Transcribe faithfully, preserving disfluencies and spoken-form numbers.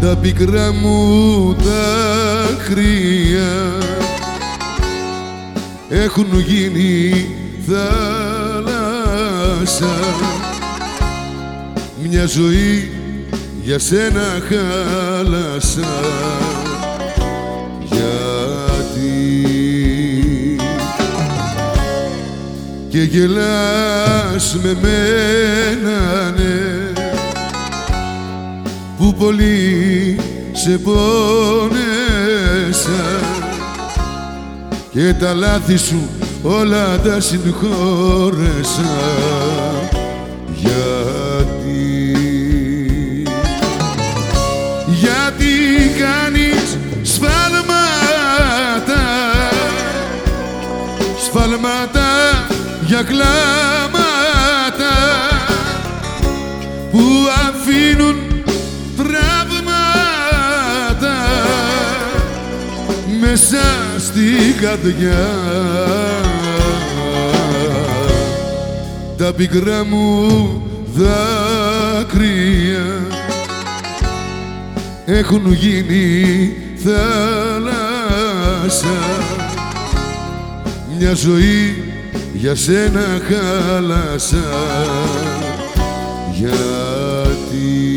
τα πικρά μου δάκρυα έχουν γίνει θάλασσα. Μια ζωή για σένα χάλασα. Γιατί και γελάς με μένα, ναι, που πολύ σε πόνεσα και τα λάθη σου όλα τα συγχώρεσα. Γιατί, γιατί κάνεις σφάλματα, σφάλματα για κλάματα που αφήνουν τραύματα μέσα στην καρδιά. Τα πικρά μου δάκρυα έχουν γίνει θάλασσα. Μια ζωή για σένα χάλασα. Γιατί